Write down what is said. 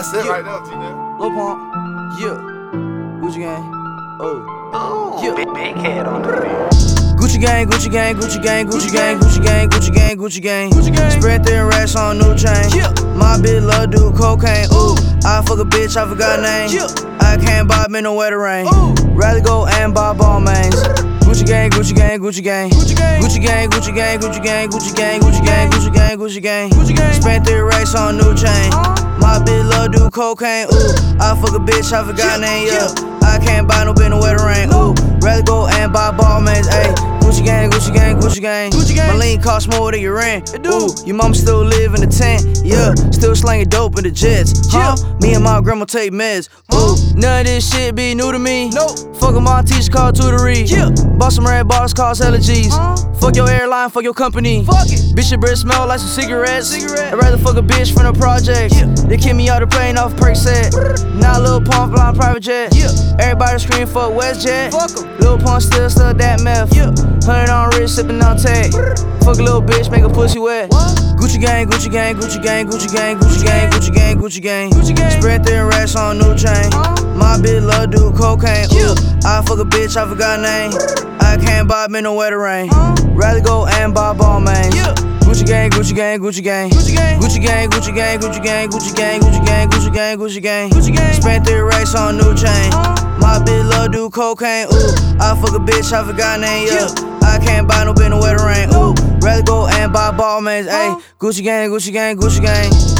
That's it right there, T-Nell. Lil Pump, yeah. Gucci gang, oh, yeah. Big head on the beat. Gucci gang, Gucci gang, Gucci gang, Gucci gang, Gucci gang, Gucci gang, Gucci gang, Gucci gang. Spread thin racks on new chain. Yeah. My bitch love do cocaine. Ooh, I fuck a bitch, I forgot her name. Yeah. I can't buy me no wetter rain. Ooh. Rather go and buy ball mains. Gucci gang, Gucci gang, Gucci gang, Gucci gang, Gucci gang, Gucci gang, Gucci gang, Gucci gang, Gucci gang, Gucci gang, Gucci gang, Gucci gang. Spent 3 racks on new chain. My bitch love do cocaine. Ooh, I fuck a bitch, I forgot her name. Yeah, I can't buy no bitch no wetter rain. Ooh, rather go and buy ball mains. Ayy, Gucci gang, Gucci gang, Gucci gang, Gucci gang. My lean cost more than your rent. Ooh, your mama still live in the tent. Yeah, still slanging dope in the jets. Huh? Me and my grandma take meds. Ooh, none of this shit be new to me. Nope. Fuck with my teacher called tutory. Yeah. Bought some red bottles, cost hella G's. Fuck your airline, fuck your company. Fuck it. Bitch, your breath smell like some cigarettes. I'd rather fuck a bitch from the projects. Yeah. They kick me out the plane off Perk set. Now Lil Pump flying private jet. Yeah. Everybody scream for WestJet. Fuck em. Lil Pump still stuck that meth. Yeah. 100 on wrist, sippin' on tag. Fuck a little bitch, make a pussy wet. What? Gucci gang, Gucci gang, Gucci gang, Gucci gang, Gucci gang, Gucci gang, Gucci gang, Gucci gang. Spread thin racks on new chain. My bitch love do cocaine. Ooh, I fuck a bitch, I forgot her name. I can't buy me no wetter rain. Rather go and buy ball mains. Gucci gang, Gucci gang, Gucci gang, Gucci gang, Gucci gang, Gucci gang, Gucci gang, Gucci gang, Gucci gang, Gucci gang, Gucci gang, Gucci gang. Spent 3 racks on new chain. My bitch love do cocaine. Ooh, I fuck a bitch, I forgot her name. Yeah, I can't buy no bitch no wetter rain. Ooh, rather go and buy ball mains. Ayy, Gucci gang, Gucci gang, Gucci gang.